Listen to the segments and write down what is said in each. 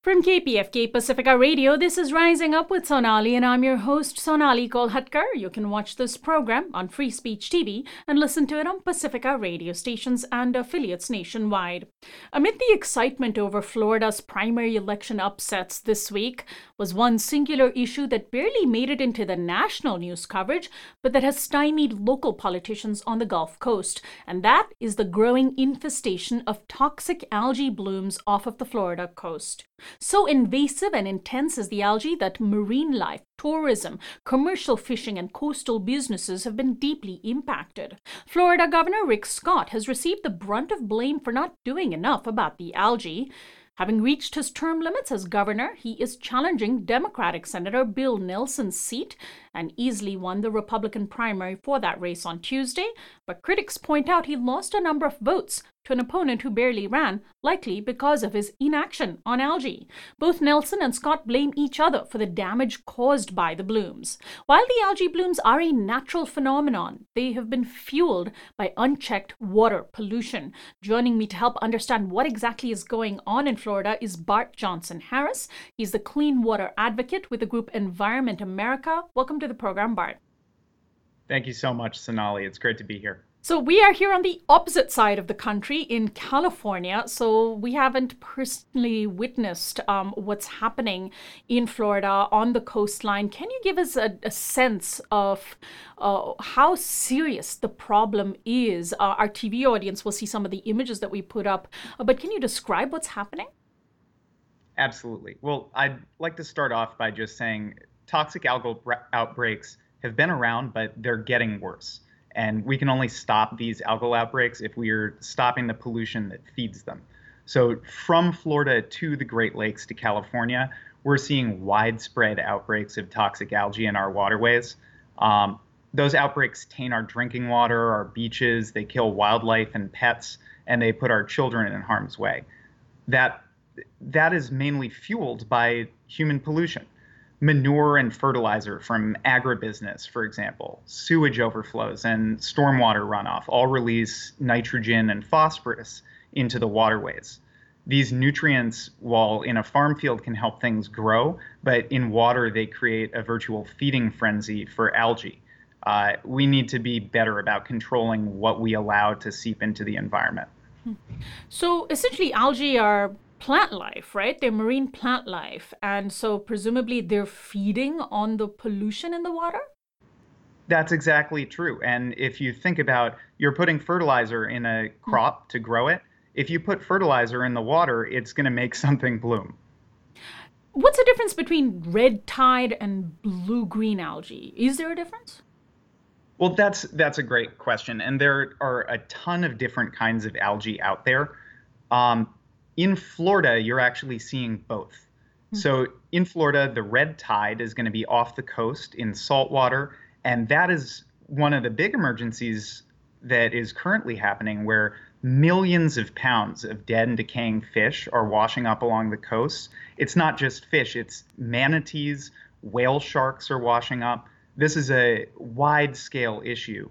From KPFK Pacifica Radio, this is Rising Up with Sonali, and I'm your host, Sonali Kolhatkar. You can watch this program on Free Speech TV and listen to it on Pacifica radio stations and affiliates nationwide. Amid the excitement over Florida's primary election upsets this week was one singular issue that barely made it into the national news coverage, but that has stymied local politicians on the Gulf Coast, and that is the growing infestation of toxic algae blooms off of the Florida coast. So invasive and intense is the algae that marine life, tourism, commercial fishing, and coastal businesses have been deeply impacted. Florida Governor Rick Scott has received the brunt of blame for not doing enough about the algae. Having reached his term limits as governor, he is challenging Democratic Senator Bill Nelson's seat and easily won the Republican primary for that race on Tuesday, but critics point out he lost a number of votes to an opponent who barely ran, likely because of his inaction on algae. Both Nelson and Scott blame each other for the damage caused by the blooms. While the algae blooms are a natural phenomenon, they have been fueled by unchecked water pollution. Joining me to help understand what exactly is going on in Florida is Bart Johnson Harris. He's the clean water advocate with the group Environment America. Welcome to the program, Bart. Thank you so much, Sonali. It's great to be here. So we are here on the opposite side of the country in California, so we haven't personally witnessed what's happening in Florida on the coastline. Can you give us a sense of how serious the problem is? Our TV audience will see some of the images that we put up, but can you describe what's happening? Absolutely. Well, I'd like to start off by just saying toxic algal outbreaks have been around, but they're getting worse. And we can only stop these algal outbreaks if we are stopping the pollution that feeds them. So from Florida to the Great Lakes to California, we're seeing widespread outbreaks of toxic algae in our waterways. Those outbreaks taint our drinking water, our beaches, they kill wildlife and pets, and they put our children in harm's way. That is mainly fueled by human pollution. Manure and fertilizer from agribusiness, for example, sewage overflows and stormwater runoff all release nitrogen and phosphorus into the waterways. These nutrients, while in a farm field, can help things grow, but in water, they create a virtual feeding frenzy for algae. We need to be better about controlling what we allow to seep into the environment. So essentially, algae are plant life, right? They're marine plant life. And so presumably they're feeding on the pollution in the water? That's exactly true. And if you think about, you're putting fertilizer in a crop to grow it. If you put fertilizer in the water, it's going to make something bloom. What's the difference between red tide and blue-green algae? Is there a difference? Well, that's a great question. And there are a ton of different kinds of algae out there. In Florida, you're actually seeing both. So in Florida, the red tide is going to be off the coast in saltwater. And that is one of the big emergencies that is currently happening, where millions of pounds of dead and decaying fish are washing up along the coast. It's not just fish, it's manatees, whale sharks are washing up. This is a wide-scale issue.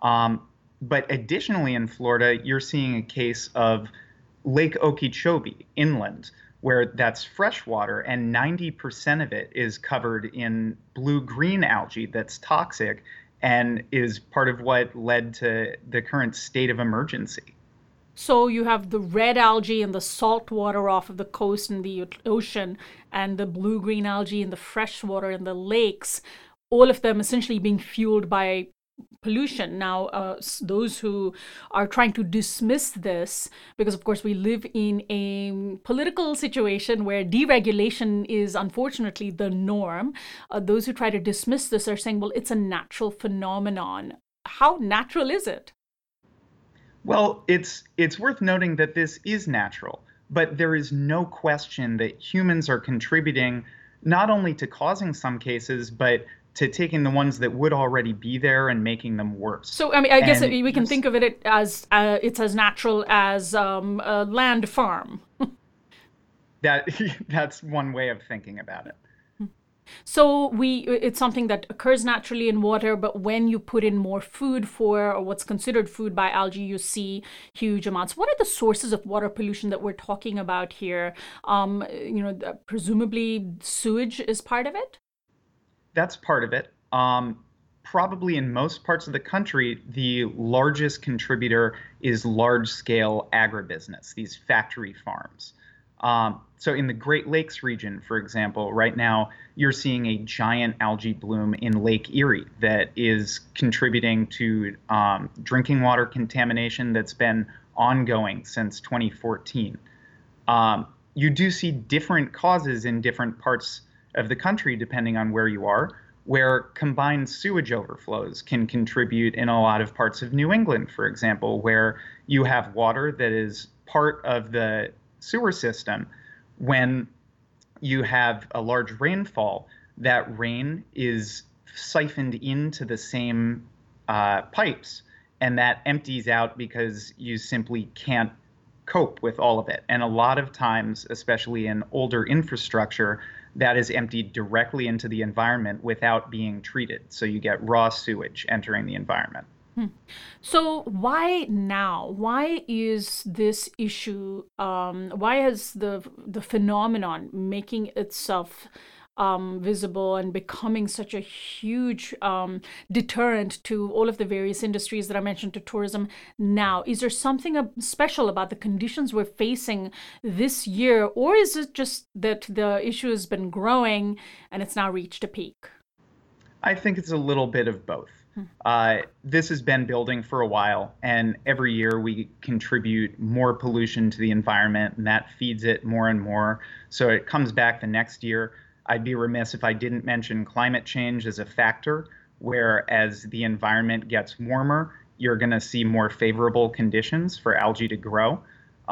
But additionally in Florida, you're seeing a case of Lake Okeechobee inland, where that's fresh water, and 90% of it is covered in blue-green algae that's toxic and is part of what led to the current state of emergency. So you have the red algae and the salt water off of the coast and the ocean, and the blue-green algae in the fresh water in the lakes, all of them essentially being fueled by pollution. Now, those who are trying to dismiss this, because of course we live in a political situation where deregulation is unfortunately the norm, those who try to dismiss this are saying, well, it's a natural phenomenon. How natural is it? Well, it's worth noting that this is natural, but there is no question that humans are contributing not only to causing some cases, but to taking the ones that would already be there and making them worse. So, I mean, I guess we can think of it as it's as natural as a land farm. That's one way of thinking about it. So it's something that occurs naturally in water, but when you put in more food for, or what's considered food by algae, you see huge amounts. What are the sources of water pollution that we're talking about here? Presumably sewage is part of it? That's part of it. Probably in most parts of the country, the largest contributor is large scale agribusiness, these factory farms. So in the Great Lakes region, for example, right now you're seeing a giant algae bloom in Lake Erie that is contributing to drinking water contamination that's been ongoing since 2014. You do see different causes in different parts of the country depending on where you are, where combined sewage overflows can contribute in a lot of parts of New England, for example, where you have water that is part of the sewer system. When you have a large rainfall, that rain is siphoned into the same pipes, and that empties out because you simply can't cope with all of it. And a lot of times, especially in older infrastructure, that is emptied directly into the environment without being treated. So you get raw sewage entering the environment. So why now? Why is this issue? Why is the phenomenon making itself visible and becoming such a huge deterrent to all of the various industries that I mentioned, to tourism now? Is there something special about the conditions we're facing this year, or is it just that the issue has been growing and it's now reached a peak? I think it's a little bit of both. This has been building for a while, and every year we contribute more pollution to the environment, and that feeds it more and more. So it comes back the next year. I'd be remiss if I didn't mention climate change as a factor, where as the environment gets warmer, you're going to see more favorable conditions for algae to grow.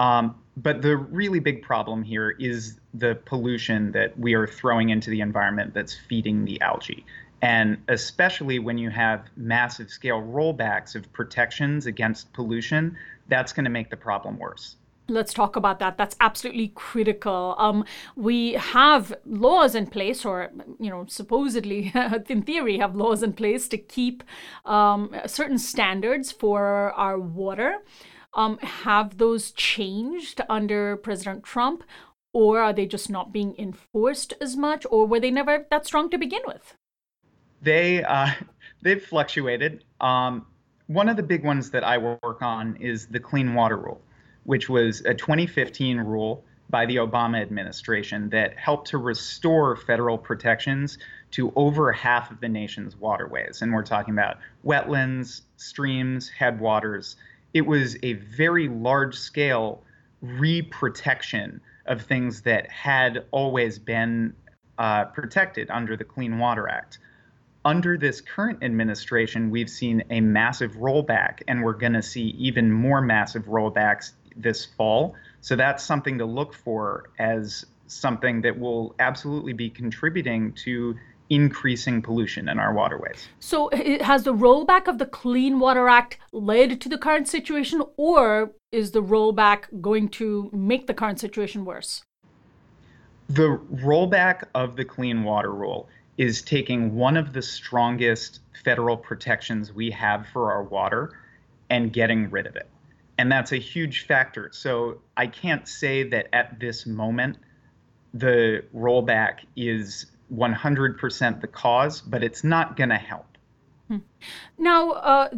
But the really big problem here is the pollution that we are throwing into the environment that's feeding the algae. And especially when you have massive scale rollbacks of protections against pollution, that's going to make the problem worse. Let's talk about that. That's absolutely critical. We have laws in place, or supposedly, in theory, have laws in place to keep certain standards for our water. Have those changed under President Trump, or are they just not being enforced as much, or were they never that strong to begin with? They've fluctuated. One of the big ones that I work on is the Clean Water Rule, which was a 2015 rule by the Obama administration that helped to restore federal protections to over half of the nation's waterways. And we're talking about wetlands, streams, headwaters. It was a very large scale re-protection of things that had always been protected under the Clean Water Act. Under this current administration, we've seen a massive rollback, and we're going to see even more massive rollbacks this fall. So that's something to look for as something that will absolutely be contributing to increasing pollution in our waterways. So has the rollback of the Clean Water Act led to the current situation, or is the rollback going to make the current situation worse? The rollback of the Clean Water Rule is taking one of the strongest federal protections we have for our water and getting rid of it. And that's a huge factor. So I can't say that at this moment the rollback is 100% the cause, but it's not going to help. Now,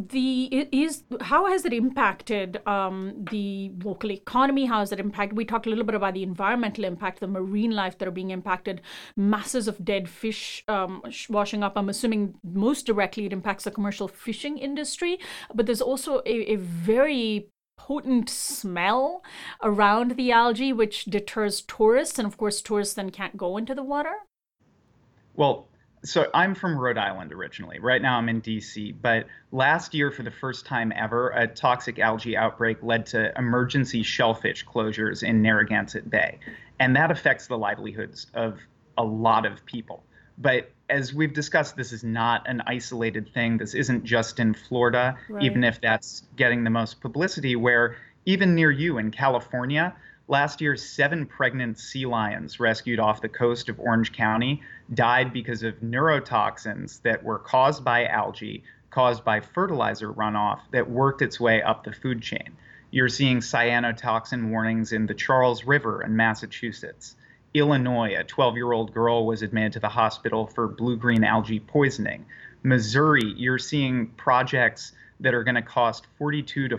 how has it impacted the local economy? How has it impacted? We talked a little bit about the environmental impact, the marine life that are being impacted, masses of dead fish washing up. I'm assuming most directly it impacts the commercial fishing industry, but there's also a very potent smell around the algae, which deters tourists, and of course, tourists then can't go into the water. Well, so I'm from Rhode Island originally. Right now I'm in DC, but last year for the first time ever, a toxic algae outbreak led to emergency shellfish closures in Narragansett Bay. And that affects the livelihoods of a lot of people. But as we've discussed, this is not an isolated thing. This isn't just in Florida, Right. even if that's getting the most publicity, where even near you in California, Last year, 7 pregnant sea lions rescued off the coast of Orange County died because of neurotoxins that were caused by algae, caused by fertilizer runoff that worked its way up the food chain. You're seeing cyanotoxin warnings in the Charles River in Massachusetts. Illinois, a 12-year-old girl was admitted to the hospital for blue-green algae poisoning. Missouri, you're seeing projects that are going to cost $42,000 to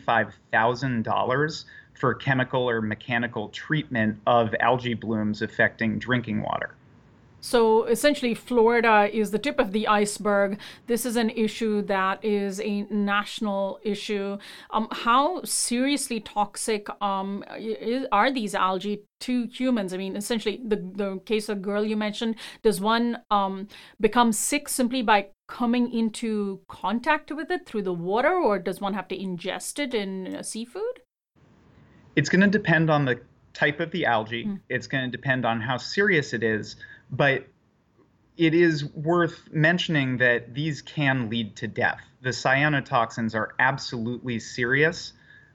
$45,000 for chemical or mechanical treatment of algae blooms affecting drinking water. So essentially, Florida is the tip of the iceberg. This is an issue that is a national issue. How seriously toxic are these algae to humans? I mean, essentially, the case of the girl you mentioned, does one become sick simply by coming into contact with it through the water, or does one have to ingest it in seafood? It's going to depend on the type of the algae. It's going to depend on how serious it is. But it is worth mentioning that these can lead to death. The cyanotoxins are absolutely serious.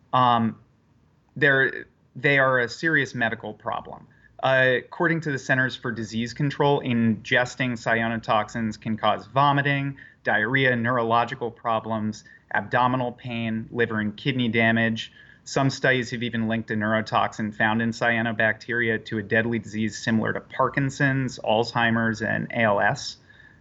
They are a serious medical problem. According to the Centers for Disease Control, ingesting cyanotoxins can cause vomiting, diarrhea, neurological problems, abdominal pain, liver and kidney damage. Some studies have even linked a neurotoxin found in cyanobacteria to a deadly disease similar to Parkinson's, Alzheimer's, and ALS.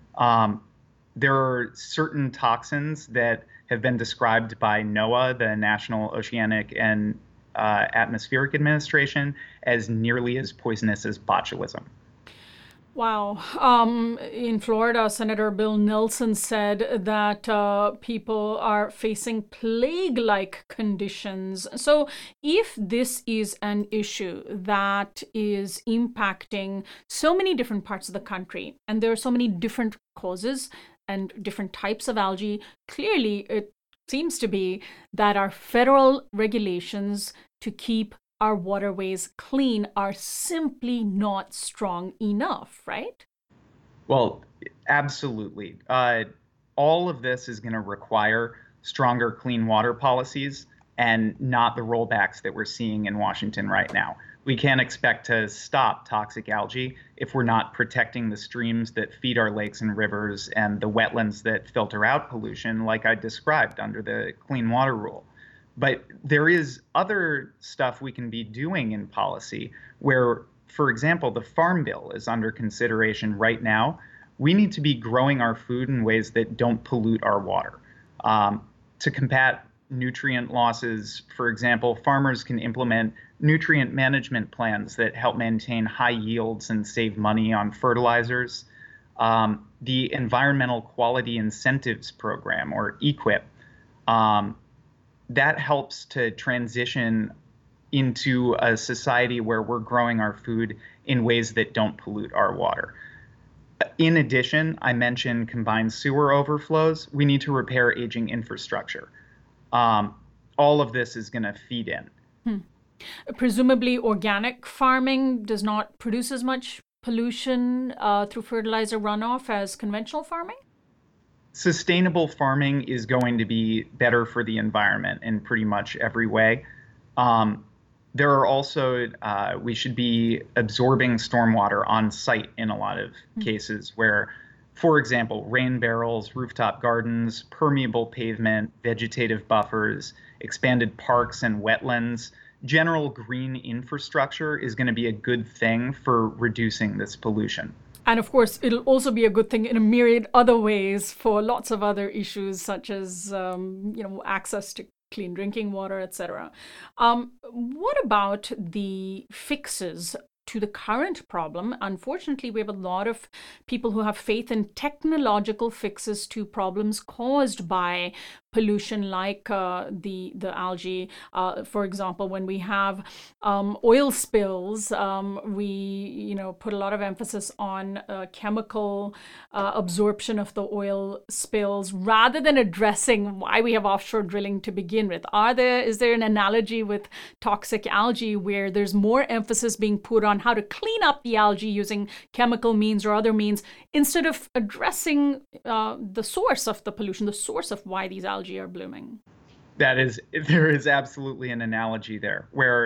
There are certain toxins that have been described by NOAA, the National Oceanic and Atmospheric Administration, as nearly as poisonous as botulism. Wow. In Florida, Senator Bill Nelson said that people are facing plague-like conditions. So if this is an issue that is impacting so many different parts of the country, and there are so many different causes and different types of algae, clearly it seems to be that our federal regulations to keep our waterways clean are simply not strong enough, right? Well, absolutely. All of this is going to require stronger clean water policies and not the rollbacks that we're seeing in Washington right now. We can't expect to stop toxic algae if we're not protecting the streams that feed our lakes and rivers and the wetlands that filter out pollution, like I described under the Clean Water Rule. But there is other stuff we can be doing in policy where, for example, the Farm Bill is under consideration right now. We need to be growing our food in ways that don't pollute our water. To combat nutrient losses, for example, farmers can implement nutrient management plans that help maintain high yields and save money on fertilizers. The Environmental Quality Incentives Program, or EQIP, that helps to transition into a society where we're growing our food in ways that don't pollute our water. In addition, I mentioned combined sewer overflows. We need to repair aging infrastructure. All of this is going to feed in. Presumably, organic farming does not produce as much pollution through fertilizer runoff as conventional farming? Sustainable farming is going to be better for the environment in pretty much every way. There are also, we should be absorbing stormwater on site in a lot of cases where, for example, rain barrels, rooftop gardens, permeable pavement, vegetative buffers, expanded parks and wetlands. General green infrastructure is going to be a good thing for reducing this pollution. And of course, it'll also be a good thing in a myriad other ways for lots of other issues, such as access to clean drinking water, etc. What about the fixes to the current problem? Unfortunately, we have a lot of people who have faith in technological fixes to problems caused by pollution, like the algae. For example, when we have oil spills, we put a lot of emphasis on chemical absorption of the oil spills rather than addressing why we have offshore drilling to begin with. Is there an analogy with toxic algae where there's more emphasis being put on how to clean up the algae using chemical means or other means instead of addressing the source of the pollution, the source of why these algae are blooming? There is absolutely an analogy there where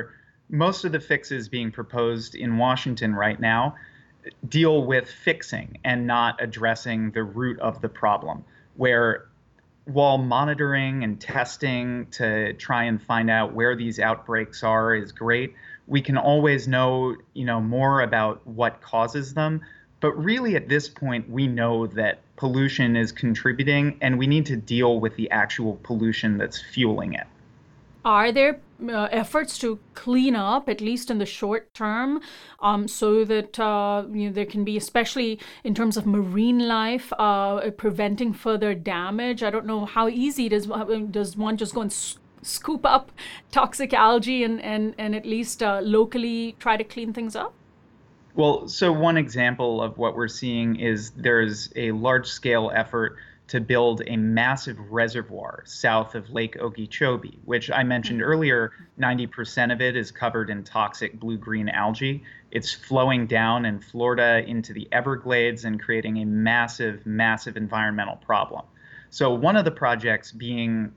most of the fixes being proposed in Washington right now deal with fixing and not addressing the root of the problem, where while monitoring and testing to try and find out where these outbreaks are is great, we can always know, more about what causes them. But really, at this point, we know that pollution is contributing, and we need to deal with the actual pollution that's fueling it. Are there efforts to clean up, at least in the short term, so that there can be, especially in terms of marine life, preventing further damage? I don't know how easy it is. Does one just go and scoop up toxic algae and at least locally try to clean things up? Well, so one example of what we're seeing is there's a large-scale effort to build a massive reservoir south of Lake Okeechobee, which I mentioned earlier. 90% of it is covered in toxic blue-green algae. It's flowing down in Florida into the Everglades and creating a massive, massive environmental problem. So one of the projects being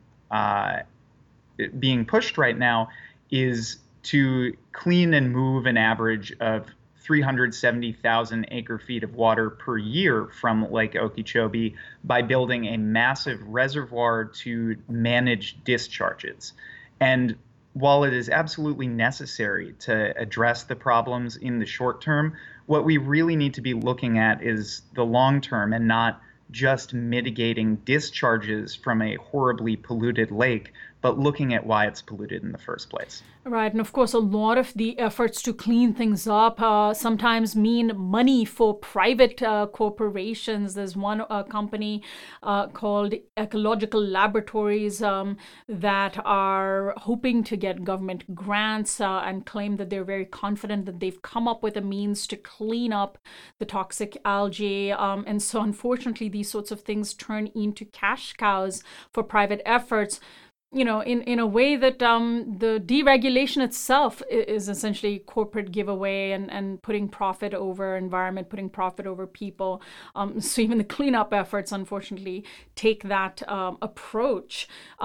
pushed right now is to clean and move an average of 370,000 acre-feet of water per year from Lake Okeechobee by building a massive reservoir to manage discharges. And while it is absolutely necessary to address the problems in the short term, what we really need to be looking at is the long term and not just mitigating discharges from a horribly polluted lake, but looking at why it's polluted in the first place. Right. And of course, a lot of the efforts to clean things up sometimes mean money for private corporations. There's one company called Ecological Laboratories that are hoping to get government grants and claim that they're very confident that they've come up with a means to clean up the toxic algae. And so unfortunately, these sorts of things turn into cash cows for private efforts. In a way that the deregulation itself is essentially corporate giveaway and putting profit over environment, putting profit over people. So even the cleanup efforts, unfortunately, take that approach.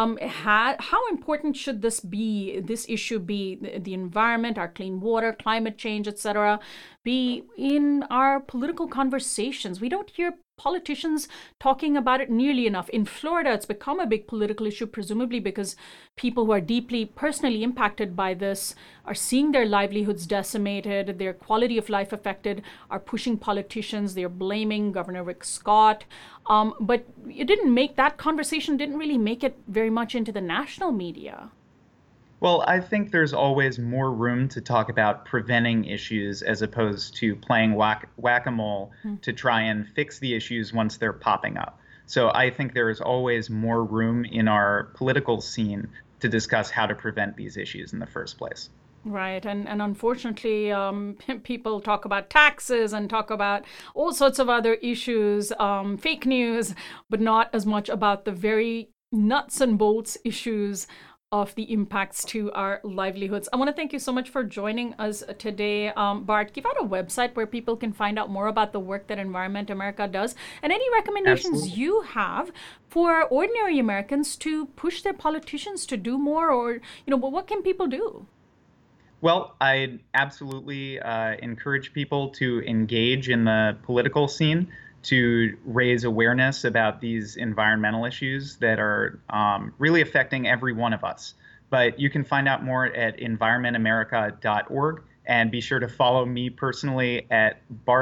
How important should this issue be, the environment, our clean water, climate change, etc., be in our political conversations? We don't hear politicians talking about it nearly enough. In Florida, it's become a big political issue, presumably because people who are deeply personally impacted by this are seeing their livelihoods decimated, their quality of life affected, are pushing politicians. They're blaming Governor Rick Scott. But that conversation didn't really make it very much into the national media. Well, I think there's always more room to talk about preventing issues as opposed to playing whack-a-mole to try and fix the issues once they're popping up. So I think there is always more room in our political scene to discuss how to prevent these issues in the first place. Right. And unfortunately, people talk about taxes and talk about all sorts of other issues, fake news, but not as much about the very nuts and bolts issues of the impacts to our livelihoods. I want to thank you so much for joining us today. Bart, give out a website where people can find out more about the work that Environment America does and any recommendations Absolutely. you have for ordinary Americans to push their politicians to do more, or, what can people do? Well, I absolutely encourage people to engage in the political scene, to raise awareness about these environmental issues that are really affecting every one of us. But you can find out more at environmentamerica.org, and be sure to follow me personally at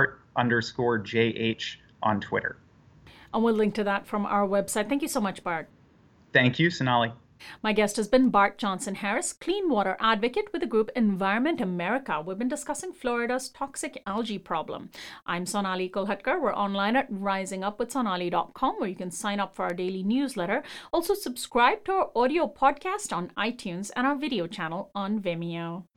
Bart_JH on Twitter. And we'll link to that from our website. Thank you so much, Bart. Thank you, Sonali. My guest has been Bart Johnson-Harris, clean water advocate with the group Environment America. We've been discussing Florida's toxic algae problem. I'm Sonali Kolhatkar. We're online at risingupwithsonali.com, where you can sign up for our daily newsletter. Also, subscribe to our audio podcast on iTunes and our video channel on Vimeo.